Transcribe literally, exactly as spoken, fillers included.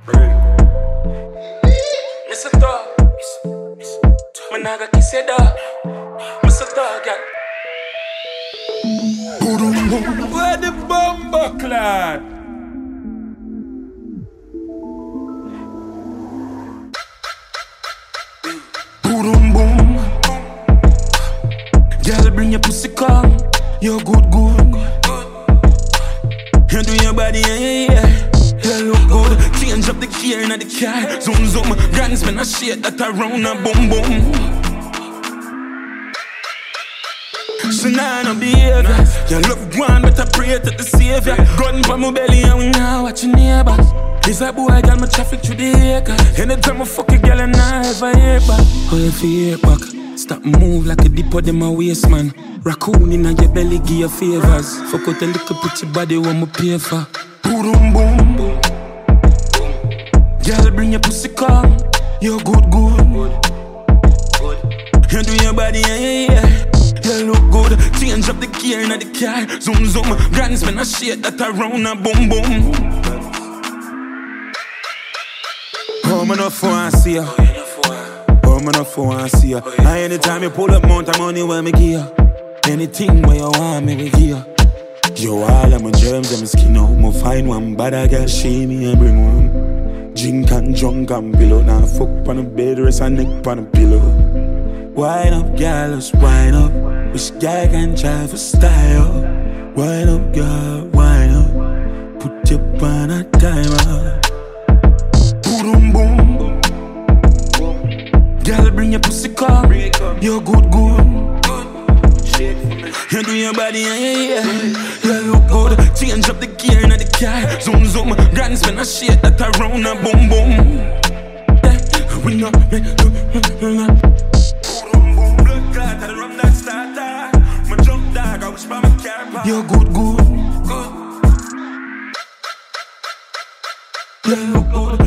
Mister Dog, Managa Kiseda, Mister Dog, yeah. Where the bomber clad? Boom boom. Girl, bring your pussy come. You're good, good. You do your body, yeah, yeah, yeah. You look good. Change up the gear in the car. Zoom, zoom. Grand spin a shit that around a boom, boom. So now no behavior. You look one, but I pray to the savior. Gun for my belly and we now watch your neighbors. This a boy, got my traffic through the acre. Anytime I fuck a girl and I ever hear back. Oh, if you hear back, stop move like a dip of them a waist, man. Raccoon in your belly, give you favors. Fuck out a little pretty body, what me pay for. Boom, boom, boom. Girl, bring your pussy come. You're good, good. You do your body, yeah, yeah, yeah. You look good. Change up the gear in the car. Zoom, zoom. Grand spin a shit that around a boom, boom. Oh, man, no fun, see ya. Oh, man, no fun, see ya. And anytime you pull up, amount of money where me give ya. Anything where you want me, we give ya. Yo, all of my germs and my skin out. Me find one bad girl, shame me and bring home. Drink and drunk and pillow. Now fuck on the bed, rest and neck on the pillow. Wine up, girl, let's wine up. Which guy can drive a style? Wine up, girl, wine up. Put your on a timer. Boom, boom. Girl, bring your pussy come. You're good, good. You do your body, yeah, yeah, yeah. You look good. Change up the gear in the car. Zoom, zoom. Grand spin a shit that around a boom, boom. We know, we know, we know. Boom, boom, blood clot. I run that starter. My jump dog, I wish by my car. You're good, good. You look good.